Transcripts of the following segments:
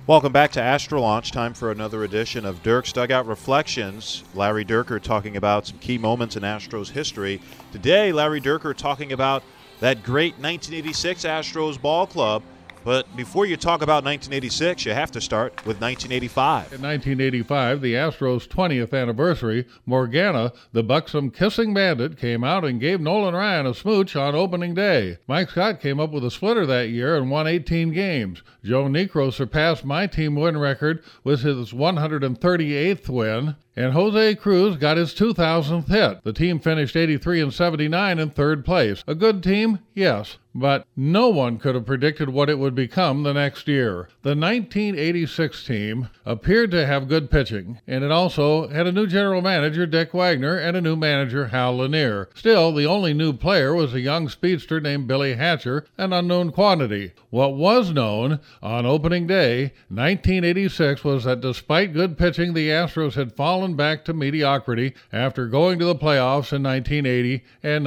Welcome back to Astro Launch. Time for another edition of Dirk's Dugout Reflections. Larry Dierker talking about some key moments in Astros history. Today, Larry Dierker talking about that great 1986 Astros ball club. But before you talk about 1986, you have to start with 1985. In 1985, the Astros' 20th anniversary, Morgana, the buxom kissing bandit, came out and gave Nolan Ryan a smooch on opening day. Mike Scott came up with a splitter that year and won 18 games. Joe Niekro surpassed my team win record with his 138th win. And Jose Cruz got his 2,000th hit. The team finished 83-79 in third place. A good team? Yes. But no one could have predicted what it would become the next year. The 1986 team appeared to have good pitching, and it also had a new general manager, Dick Wagner, and a new manager, Hal Lanier. Still, the only new player was a young speedster named Billy Hatcher, an unknown quantity. What was known on opening day, 1986, was that despite good pitching, the Astros had fallen back to mediocrity after going to the playoffs in 1980 and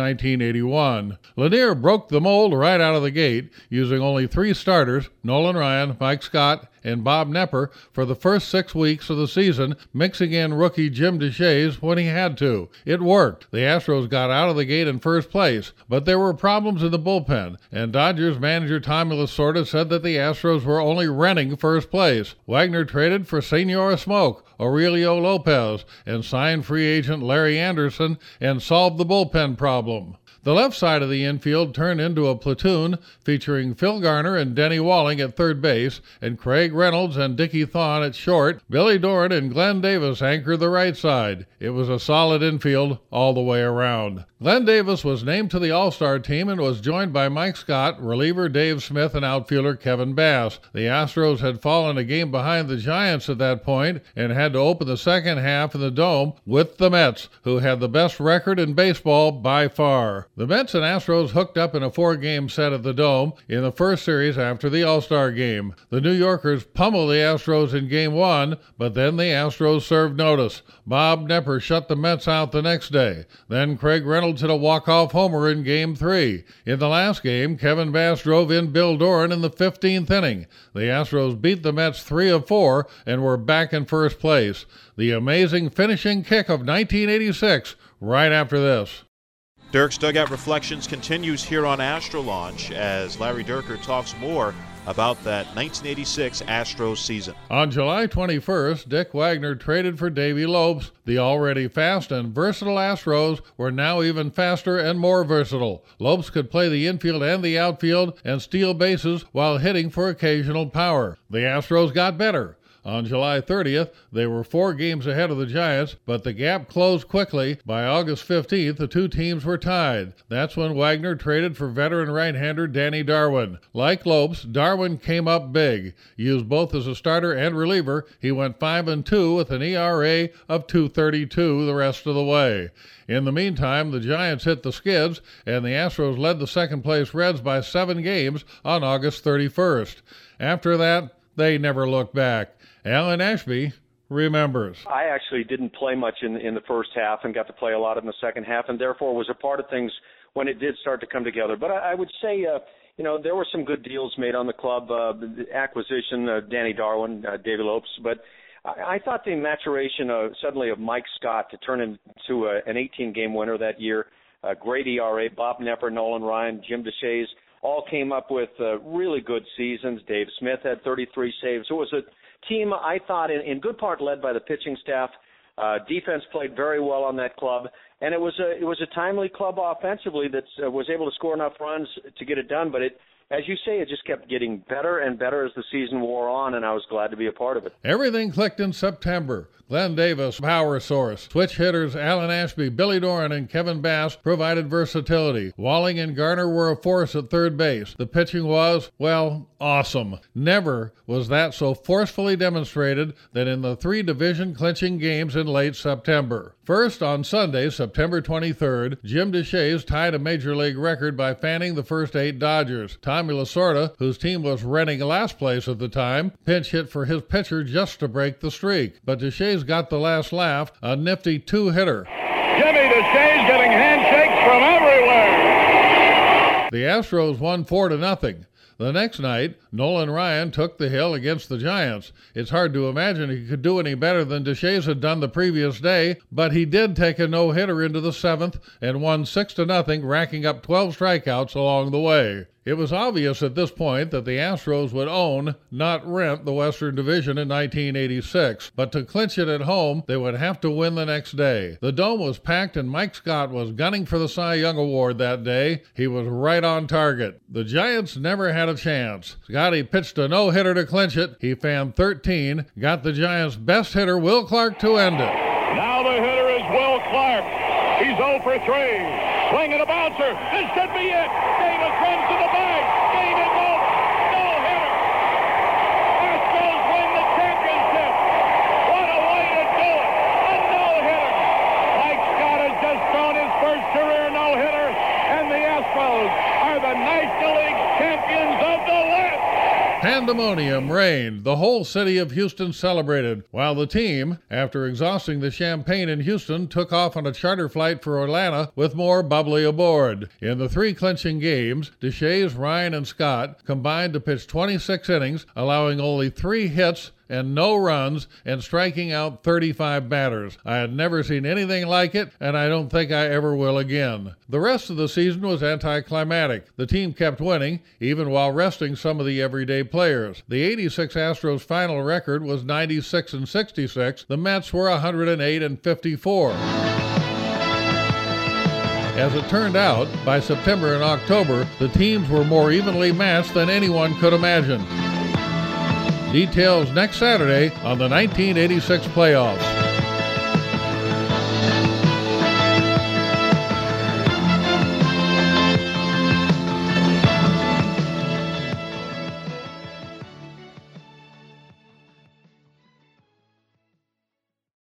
1981. Lanier broke the mold right out of the gate, using only 3 starters, Nolan Ryan, Mike Scott, and Bob Knepper, for the first 6 weeks of the season, mixing in rookie Jim Deshaies when he had to. It worked. The Astros got out of the gate in first place, but there were problems in the bullpen, and Dodgers manager Tommy Lasorda said that the Astros were only renting first place. Wagner traded for Senor Smoke, Aurelio Lopez, and signed free agent Larry Anderson, and solved the bullpen problem. The left side of the infield turned into a platoon featuring Phil Garner and Denny Walling at third base, and Craig Reynolds and Dickie Thon at short. Billy Doran and Glenn Davis anchored the right side. It was a solid infield all the way around. Glenn Davis was named to the All-Star team and was joined by Mike Scott, reliever Dave Smith, and outfielder Kevin Bass. The Astros had fallen a game behind the Giants at that point and had to open the second half in the Dome with the Mets, who had the best record in baseball by far. The Mets and Astros hooked up in a 4-game set at the Dome in the first series after the All-Star game. The New Yorkers pummeled the Astros in Game 1, but then the Astros served notice. Bob Knepper shut the Mets out the next day. Then Craig Reynolds hit a walk-off homer in Game 3. In the last game, Kevin Bass drove in Bill Doran in the 15th inning. The Astros beat the Mets 3 of 4 and were back in first place. The amazing finishing kick of 1986 right after this. Dirk's Dugout Reflections continues here on Astro Launch as Larry Dierker talks more about that 1986 Astros season. On July 21st, Dick Wagner traded for Davey Lopes. The already fast and versatile Astros were now even faster and more versatile. Lopes could play the infield and the outfield and steal bases while hitting for occasional power. The Astros got better. On July 30th, they were 4 games ahead of the Giants, but the gap closed quickly. By August 15th, the two teams were tied. That's when Wagner traded for veteran right-hander Danny Darwin. Like Lopes, Darwin came up big. Used both as a starter and reliever, he went 5-2 with an ERA of .232 the rest of the way. In the meantime, the Giants hit the skids, and the Astros led the second-place Reds by 7 games on August 31st. After that, they never looked back. Alan Ashby remembers. I actually didn't play much in the first half and got to play a lot in the second half, and therefore was a part of things when it did start to come together. But I would say, there were some good deals made on the club, the acquisition, Danny Darwin, Davey Lopes, but I thought the maturation suddenly of Mike Scott to turn into an 18-game winner that year, great ERA, Bob Knepper, Nolan Ryan, Jim Deshaies, all came up with really good seasons. Dave Smith had 33 saves. It was a team, I thought, in good part led by the pitching staff. Defense played very well on that club, and it was a timely club offensively that was able to score enough runs to get it done. But as you say, it just kept getting better and better as the season wore on, and I was glad to be a part of it. Everything clicked in September. Glenn Davis, power source. Switch hitters Alan Ashby, Billy Doran, and Kevin Bass provided versatility. Walling and Garner were a force at third base. The pitching was, well, awesome. Never was that so forcefully demonstrated than in the 3 division-clinching games in late September. First, on Sunday, September 23rd, Jim Deshaies tied a Major League record by fanning the first 8 Dodgers. Tommy Lasorda, whose team was renting last place at the time, pinch hit for his pitcher just to break the streak. But Deshaies got the last laugh, a nifty 2-hitter. Jimmy Deshaies getting handshakes from everywhere. The Astros won 4-0. The next night, Nolan Ryan took the hill against the Giants. It's hard to imagine he could do any better than Deshaies had done the previous day, but he did take a no-hitter into the seventh and won 6-0, racking up 12 strikeouts along the way. It was obvious at this point that the Astros would own, not rent, the Western Division in 1986, but to clinch it at home, they would have to win the next day. The Dome was packed and Mike Scott was gunning for the Cy Young Award that day. He was right on target. The Giants never had a chance. Scotty pitched a no-hitter to clinch it. He fanned 13, got the Giants' best hitter, Will Clark, to end it. Now the hitter is Will Clark. He's 0 for 3. Swinging a bouncer. This could be it. Davis runs to the bag. Davis no-hitter. Astros win the championship. What a way to do it. A no-hitter. Mike Scott has just thrown his first career no-hitter, and the Astros are the National League champions of the West. Pandemonium reigned. The whole city of Houston celebrated, while the team, after exhausting the champagne in Houston, took off on a charter flight for Atlanta with more bubbly aboard. In the three clinching games, Deshaies, Ryan, and Scott combined to pitch 26 innings, allowing only 3 hits and no runs, and striking out 35 batters. I had never seen anything like it, and I don't think I ever will again. The rest of the season was anticlimactic. The team kept winning, even while resting some of the everyday players. The '86 Astros final record was 96-66. The Mets were 108-54. As it turned out, by September and October, the teams were more evenly matched than anyone could imagine. Details next Saturday on the 1986 playoffs.